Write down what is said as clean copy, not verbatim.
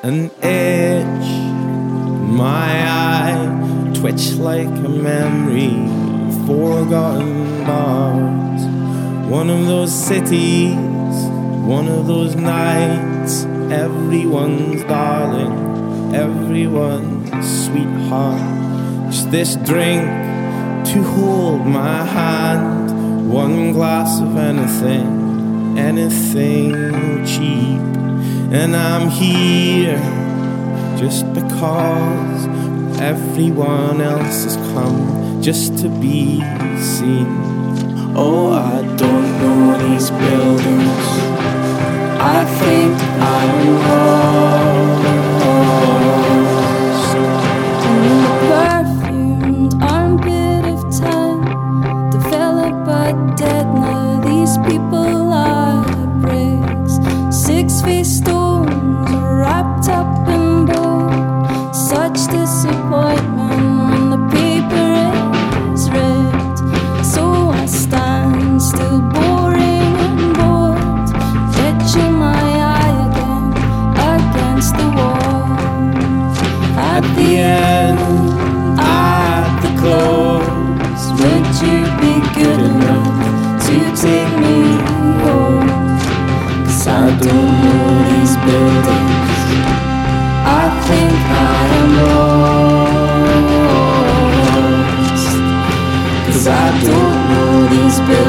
An itch, my eye, twitch like a memory, forgotten bars. One of those cities, one of those nights, everyone's darling, everyone's sweetheart. Just this drink to hold my hand, one glass of anything, anything cheap. And I'm here just because everyone else has come just to be seen. Oh, I don't know these buildings, I think I'm lost. In the perfumed armpit of time, developed but dead now. These people are bricks, 6 feet stones wrapped up in bone. Such disappointment when the paper is ripped. So I stand still, boring and bored, catching my eye again against the wall. At the end, at the close, Would you be good enough to take me home? 'Cause I don't know these buildings, I think I am lost. 'Cause I don't know these buildings.